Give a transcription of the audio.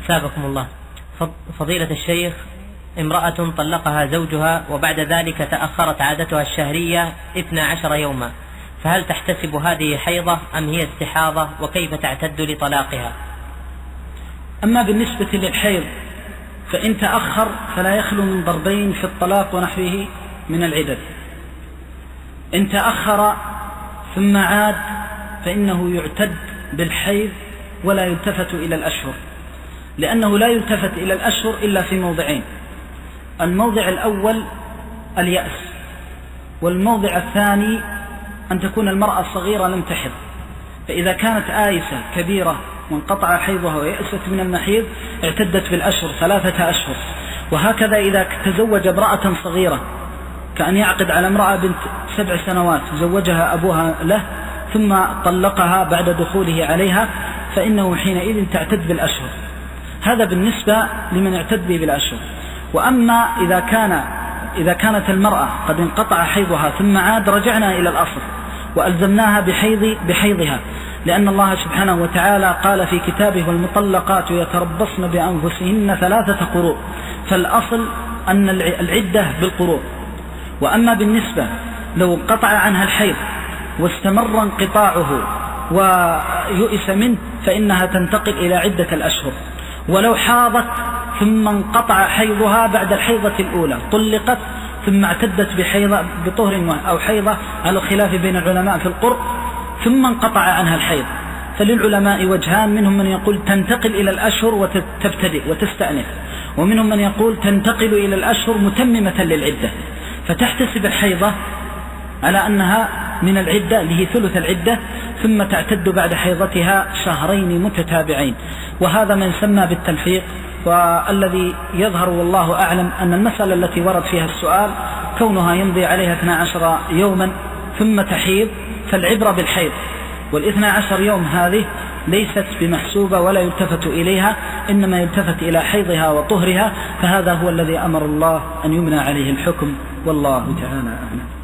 أثابكم الله. فضيلة الشيخ، امرأة طلقها زوجها وبعد ذلك تأخرت عادتها الشهرية 12 يوما، فهل تحتسب هذه حيضة أم هي استحاضة، وكيف تعتد لطلاقها؟ أما بالنسبة للحيض فإن تأخر فلا يخلو من ضربين في الطلاق ونحوه من العدد. إن تأخر ثم عاد فإنه يعتد بالحيض ولا يلتفت إلى الأشهر، لأنه لا يلتفت إلى الأشهر إلا في موضعين: الموضع الأول اليأس، والموضع الثاني أن تكون المرأة صغيرة لم تحض، فإذا كانت آيسة كبيرة وانقطع حيضها ويأست من المحيض اعتدت بالأشهر 3 أشهر. وهكذا إذا تزوج امرأة صغيرة، كأن يعقد على امرأة بنت 7 سنوات زوجها أبوها له ثم طلقها بعد دخوله عليها، فإنه حينئذ تعتد بالأشهر. هذا بالنسبة لمن اعتد بالأشهر. وأما إذا كانت المرأة قد انقطع حيضها ثم عاد، رجعنا إلى الأصل وألزمناها بحيضها، لأن الله سبحانه وتعالى قال في كتابه: والمطلقات يتربصن بأنفسهن 3 قروء، فالأصل أن العدة بالقروء. وأما بالنسبة لو انقطع عنها الحيض واستمر انقطاعه ويؤس منه فإنها تنتقل إلى عدة الأشهر. ولو حاضت ثم انقطع حيضها بعد الحيضة الأولى طلقت ثم اعتدت بطهر أو حيضة على الخلاف بين العلماء في القرء ثم انقطع عنها الحيض، فللعلماء وجهان: منهم من يقول تنتقل إلى الأشهر وتبتدئ وتستأنف، ومنهم من يقول تنتقل إلى الأشهر متممة للعدة، فتحتسب الحيضة على أنها من العدة اللي هي ثلث العدة، ثم تعتد بعد حيضتها 2 شهرين متتابعين. وهذا ما يسمى بالتلفيق. والذي يظهر والله أعلم أن المسألة التي ورد فيها السؤال كونها يمضي عليها 12 يوما ثم تحيض، فالعبرة بالحيض، وال12 يوم هذه ليست بمحسوبة ولا يلتفت إليها، إنما يلتفت إلى حيضها وطهرها، فهذا هو الذي أمر الله أن يمنع عليه الحكم، والله تعالى أعلم.